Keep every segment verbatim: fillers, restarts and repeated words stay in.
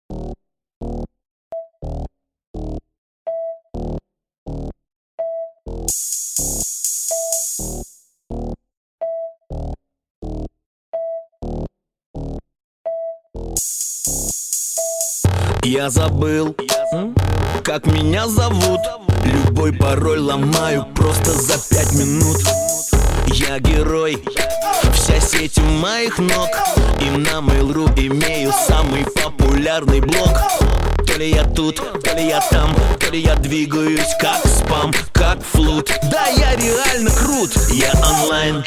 Я забыл, как меня зовут. Любой пароль ломаю просто за пять минут. Я герой, вся сеть у моих ног. И на Mail.ru имею самый популярный блог. То ли я тут, то ли я там, то ли я двигаюсь как спам, как флут. Да, я реально крут, я онлайн.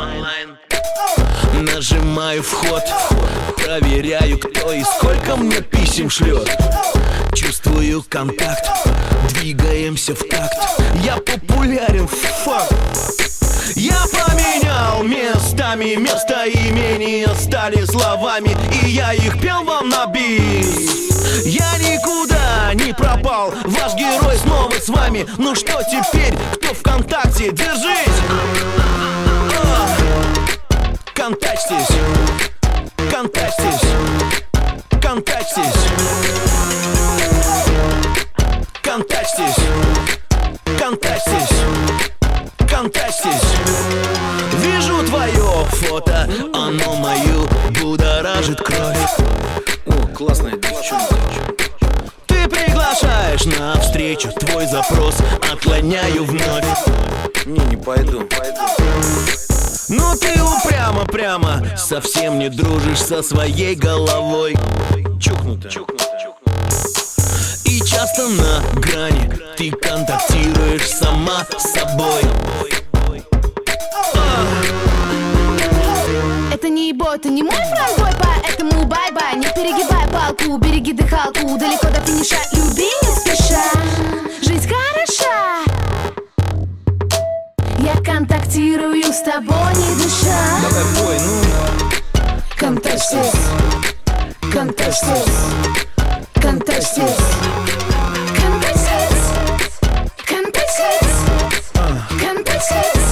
Нажимаю вход, проверяю, кто и сколько мне писем шлет. Чувствую контакт, двигаемся в такт. Я популярен, фак. Я поменял местами, местоимения стали словами, и я их пел вам на бис. Я никуда не пропал, ваш герой снова с вами. Ну что теперь, кто ВКонтакте, держись! Контачьтесь, контачьтесь, контачьтесь, контачьтесь, контачьтесь, контачьтесь. Вижу твое фото, оно мою будоражит кровь. О, классная девчонка. Ты приглашаешь на встречу, твой запрос отклоняю вновь. Не, не пойду, пойду. Ну ты упрямо прямо совсем не дружишь со своей головой. Чукнутая. И часто на грани ты контактируешь сама с собой. а. Это не ебо, это не мой френдбой, поэтому бай-бай. Не перегибай палку, береги дыхалку. Далеко до финиша, люби не спеша. Жизнь хороша. Я контактирую с тобой, не дыша. Давай пой, ну. Контачьтесь, контачьтесь, контачьтесь, контачьтесь, контачьтесь, контачьтесь.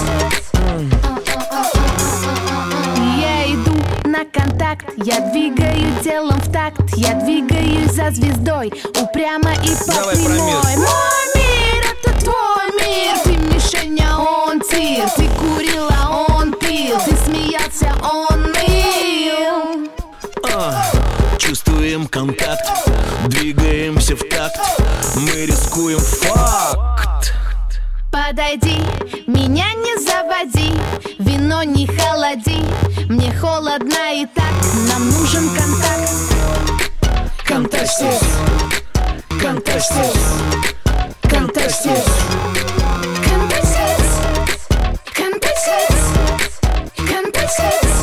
Я иду на контакт, я двигаю телом в такт. Я двигаюсь за звездой, упрямо и по Давай про прямой. мир. Мой мир, это твой мир. Ты мишень, а он тир. Ты курил, а он пил. Ты смеялся, он ныл. а. Чувствуем контакт, двигаемся в такт. Мы рискуем, факт. Подойди, меня не заводи, вино не холоди. Мне холодно и так, нам нужен контакт. Контачьтесь, Контачьтесь, контачьтесь, контачьтесь, контачьтесь, контачьтесь.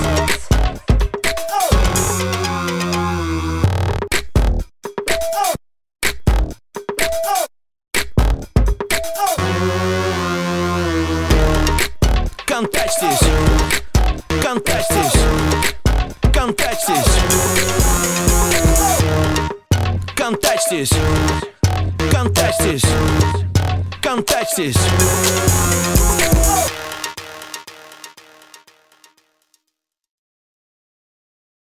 контачьтесь, контачьтесь, контачьтесь, контачьтесь, контачьтесь, контачьтесь.